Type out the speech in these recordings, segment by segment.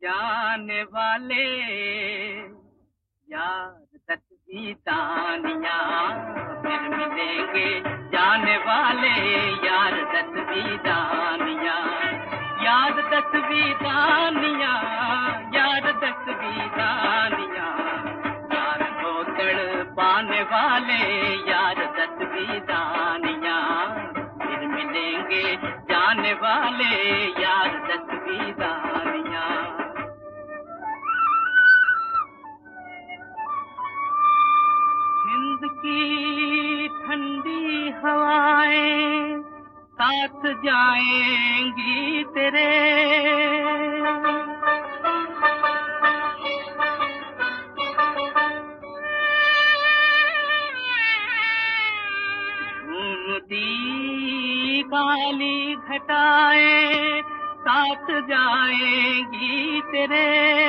जाने वाले यार 10वीं दानियाँ फिर मिलेंगे जाने वाले यार 10वीं दानियाँ यार 10वीं दानियाँ यार 10वीं दानियाँ यार को तड़पाने वाले यार 10वीं दानियाँ फिर मिलेंगे जाने वाले यार 10वीं दानियाँ। हिंद की ठंडी हवाएं साथ जाएंगी तेरे घूमती काली घटाएं साथ जाएंगी तेरे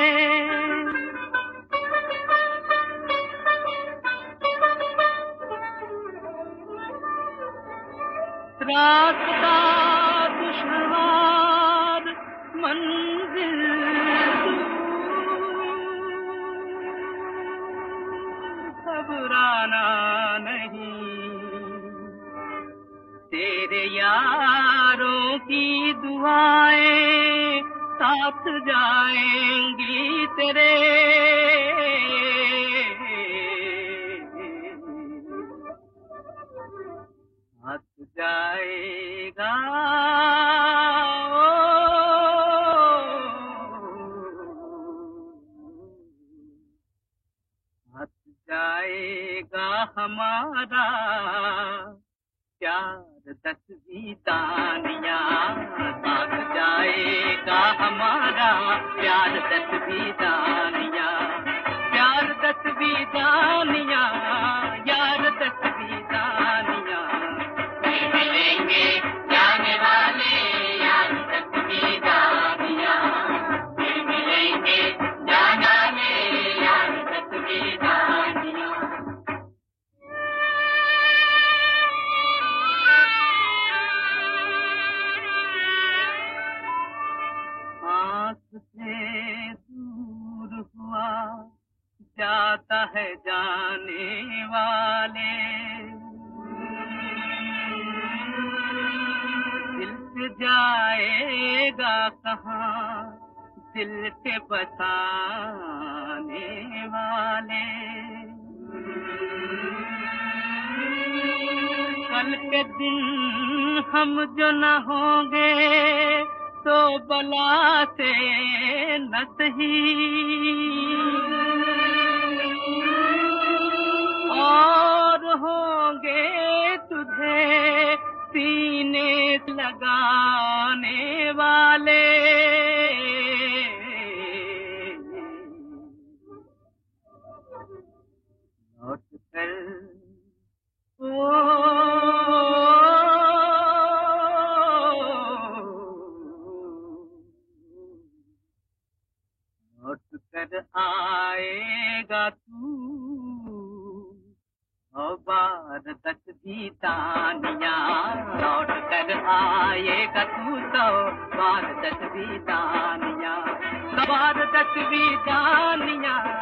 रास्ता दुश्वार मंजिल घबराना नहीं तेरे यारों की दुआएं साथ जाएंगी तेरे हाथ जाएगा हाथ जाएगा हमारा प्यार 10वीं दानियाँ साथ जाएगा हमारा प्यार 10वीं दानियाँ प्यार 10वीं दानियाँ यार 10वीं दानियाँ मिलेंगे जाने वाले यार 10वीं दानियाँ मिलेंगे जाने वाले यार 10वीं दानियाँ। आँख से दूर हुआ जाता है जाने वाले दिल से जाएगा कहाँ दिल के बसाने वाले कल के दिन हम जो न होंगे तो बला से न सही और होंगे तुझे सीने लगाने वाले लौट कर लौट कर आएगा तू बार 10वीं दानियाँ लौट कर आएगा तू तो बार 10वीं दानियाँ बार 10वीं दानियाँ